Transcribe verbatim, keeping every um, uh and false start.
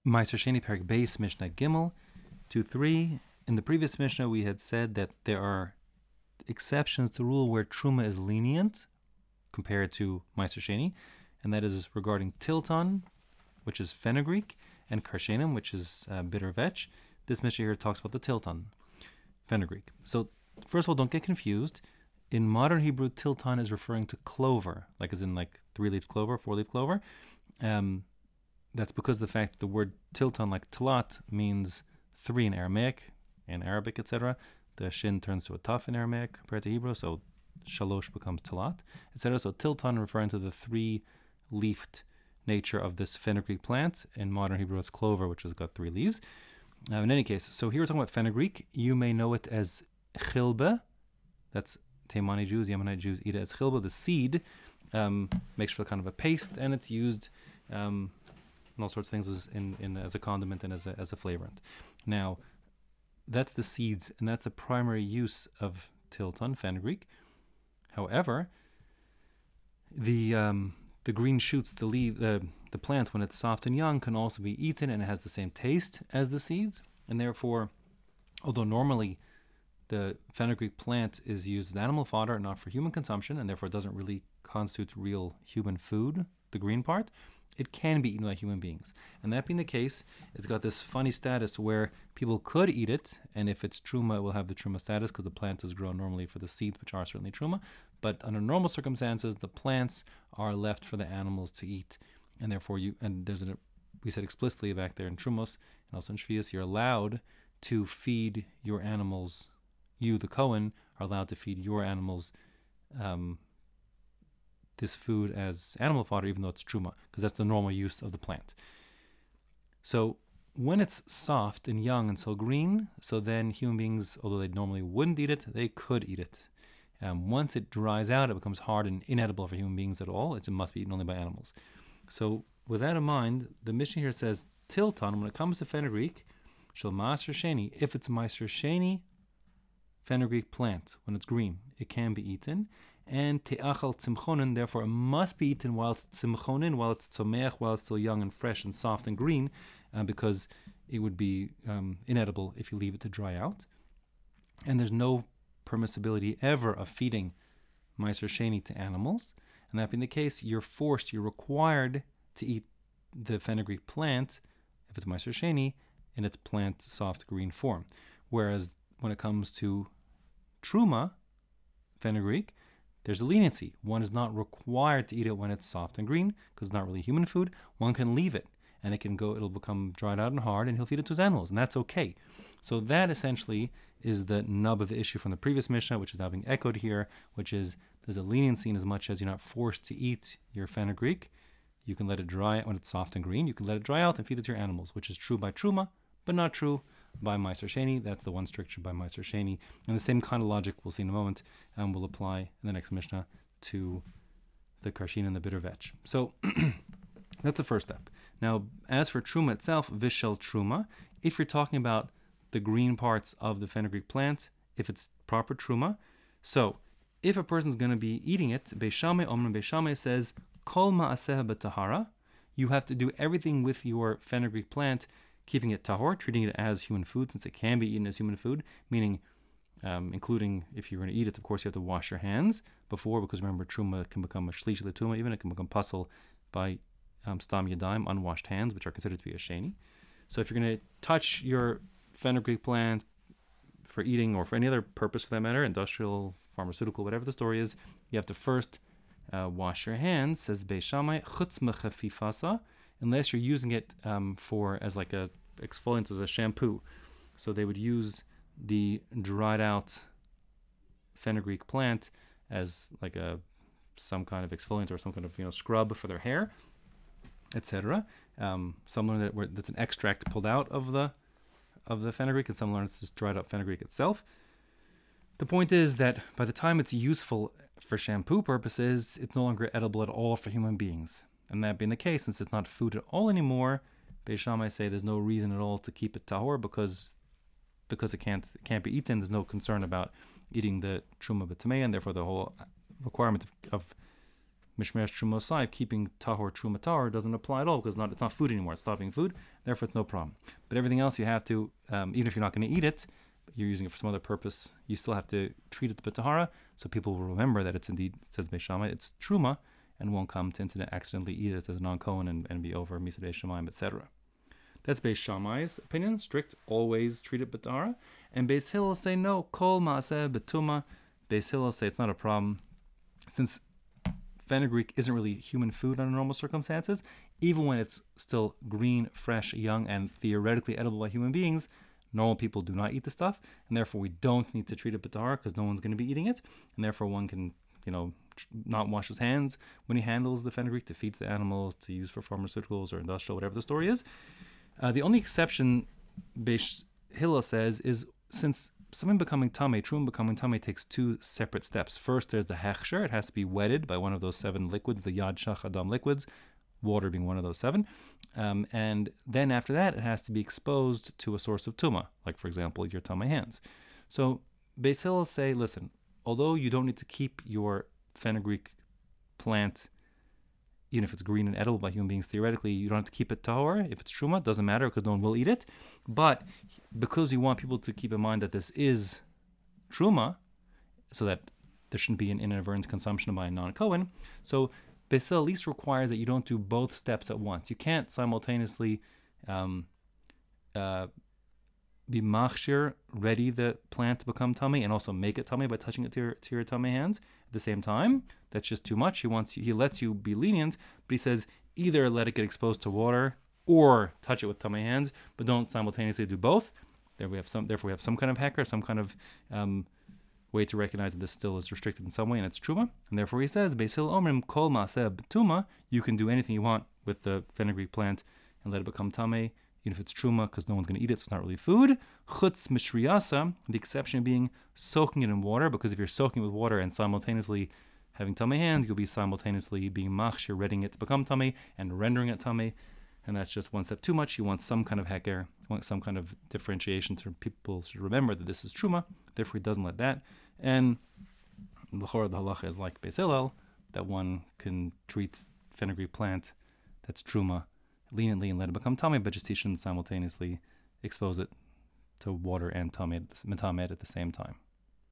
Meiser Sheni Perik Beis Mishnah Gimel two three. In the previous Mishnah, we had said that there are exceptions to the rule where Truma is lenient compared to Meiser Sheni, and that is regarding Tilton, which is fenugreek, and Karshenim, which is uh, bitter vetch. This Mishnah here talks about the Tilton, fenugreek. So, first of all, don't get confused. In modern Hebrew, Tilton is referring to clover, like as in like three-leaf clover, four-leaf clover. Um, that's because of the fact that the word Tilton, like Talat, means three in Aramaic, in Arabic, et cetera. The shin turns to a taf in Aramaic compared to Hebrew, so shalosh becomes Talat, et cetera. So Tilton referring to the three-leafed nature of this fenugreek plant. In modern Hebrew, it's clover, which has got three leaves. Uh, in any case, so here we're talking about fenugreek. You may know it as chilbe. That's Taimani Jews, Yemenite Jews eat it as chilba. The seed um, makes for kind of a paste, and it's used um, in all sorts of things as, in, in, as a condiment and as a, as a flavorant. Now, that's the seeds, and that's the primary use of Tilton, fenugreek. However, the um, the green shoots, the leaf, the the plant, when it's soft and young, can also be eaten, and it has the same taste as the seeds. And therefore, although normally the fenugreek plant is used as animal fodder and not for human consumption, and therefore it doesn't really constitute real human food, the green part, it can be eaten by human beings. And that being the case, it's got this funny status where people could eat it, and if it's truma, it will have the truma status because the plant is grown normally for the seeds, which are certainly truma. But under normal circumstances, the plants are left for the animals to eat, and therefore you, and there's a, we said explicitly back there in Trumos, and also in Shvius, you're allowed to feed your animals. You, the Kohen, are allowed to feed your animals um, this food as animal fodder, even though it's truma, because that's the normal use of the plant. So when it's soft and young and so green, so then human beings, although they normally wouldn't eat it, they could eat it. Um, once it dries out, it becomes hard and inedible for human beings at all. It must be eaten only by animals. So with that in mind, the Mishnah here says, Tilton, when it comes to fenugreek, shel Meiser Sheni, if it's Meiser Sheni, fenugreek plant, when it's green, it can be eaten. And te'achal tzimchonin, therefore it must be eaten while it's tzimchonin, while it's tzomeach, while it's still young and fresh and soft and green, uh, because it would be um, inedible if you leave it to dry out. And there's no permissibility ever of feeding Meiser Sheni to animals. And that being the case, you're forced, you're required to eat the fenugreek plant, if it's Meiser Sheni, in its plant soft green form. Whereas when it comes to truma, fenugreek, there's a leniency. One is not required to eat it when it's soft and green, because it's not really human food. One can leave it, and it can go, it'll become dried out and hard, and he'll feed it to his animals, and that's okay. So that essentially is the nub of the issue from the previous Mishnah, which is now being echoed here, which is there's a leniency in as much as you're not forced to eat your fenugreek. You can let it dry out when it's soft and green. You can let it dry out and feed it to your animals, which is true by truma, but not true by Meiser Sheni. That's the one stricture by Meiser Sheni. And the same kind of logic we'll see in a moment and will apply in the next Mishnah to the Karshin and the bitter vetch. So that's the first step. Now, as for Truma itself, Vishal Truma, if you're talking about the green parts of the fenugreek plant, if it's proper Truma, so if a person's going to be eating it, Beis Shammai, Omrim Beis Shammai says, Kol ma'aseh b'tahara, you have to do everything with your fenugreek plant, keeping it tahor, treating it as human food, since it can be eaten as human food, meaning um, including if you're going to eat it, of course, you have to wash your hands before, because remember, truma can become a shlish l'tuma, even it can become puzzle by um, stam yadayim, unwashed hands, which are considered to be a sheni. So if you're going to touch your fenugreek plant for eating or for any other purpose for that matter, industrial, pharmaceutical, whatever the story is, you have to first uh, wash your hands, says Beis Shammai, chutz mechafifasa, unless you're using it um, for as like a exfoliant, as a shampoo. So they would use the dried out fenugreek plant as like a some kind of exfoliant or some kind of you know scrub for their hair, et cetera. Um, some learn that where, that's an extract pulled out of the of the fenugreek, and some learn it's just dried up fenugreek itself. The point is that by the time it's useful for shampoo purposes, it's no longer edible at all for human beings. And that being the case, since it's not food at all anymore, Beis Shammai say there's no reason at all to keep it tahor because because it can't it can't be eaten. There's no concern about eating the truma b'tamei, and therefore the whole requirement of, of Mishmeres Truma aside, keeping tahor truma tahor doesn't apply at all because not, it's not food anymore. It's stopped being food. Therefore, it's no problem. But everything else you have to, um, even if you're not going to eat it, but you're using it for some other purpose, you still have to treat it b'tahara, so people will remember that it's indeed, it says Beis Shammai, it's truma, and won't come to incident accidentally eat it as a non-Kohen and, and be over Misa Beis Shammai, et cetera. That's Beis Shammai's opinion, strict, always treat it b'tahara. And Beis Hillel say no, kol ma'aseh b'tuma. Beis Hillel say it's not a problem, since fenugreek isn't really human food under normal circumstances. Even when it's still green, fresh, young, and theoretically edible by human beings, normal people do not eat the stuff, and therefore we don't need to treat it b'tahara because no one's going to be eating it, and therefore one can, you know, not wash his hands when he handles the fenugreek to feed the animals, to use for pharmaceuticals or industrial, whatever the story is. Uh, the only exception Beis Hillel says is since something becoming tamei, truma becoming tamei, takes two separate steps. First, there's the hechsher. It has to be wetted by one of those seven liquids, the Yad Shach Adam liquids, water being one of those seven. Um, and then after that, it has to be exposed to a source of tuma, like, for example, your tamei hands. So Beis Hillel say, listen, although you don't need to keep your fenugreek plant, even if it's green and edible by human beings, theoretically, you don't have to keep it tahor. If it's truma, it doesn't matter because no one will eat it. But because you want people to keep in mind that this is truma, so that there shouldn't be an inadvertent consumption by a non-Kohen, so Beis Hillel at least requires that you don't do both steps at once. You can't simultaneously um, uh, be machshir, ready the plant to become tamei, and also make it tamei by touching it to your, to your tamei hands at the same time. That's just too much. He wants you, he lets you be lenient, but he says either let it get exposed to water or touch it with tamei hands, but don't simultaneously do both. There we have some. Therefore, we have some kind of hecker, some kind of um, way to recognize that this still is restricted in some way, and it's truma. And therefore, he says, Beis Hillel omrim kol maaseh b'tuma. You can do anything you want with the fenugreek plant and let it become tamei, even if it's truma, because no one's going to eat it, so it's not really food. Chutz mishriyasa, the exception being soaking it in water, because if you're soaking it with water and simultaneously having tamei hands, you'll be simultaneously being machshir, readying it to become tamei and rendering it tamei, and that's just one step too much. You want some kind of heker, you want some kind of differentiation so people should remember that this is truma, therefore he doesn't let that. And l'chora, the halacha is like Beis Hillel, that one can treat fenugreek plant that's truma leniently and let it become tamei, but just he shouldn't simultaneously expose it to water and tamei at the same time.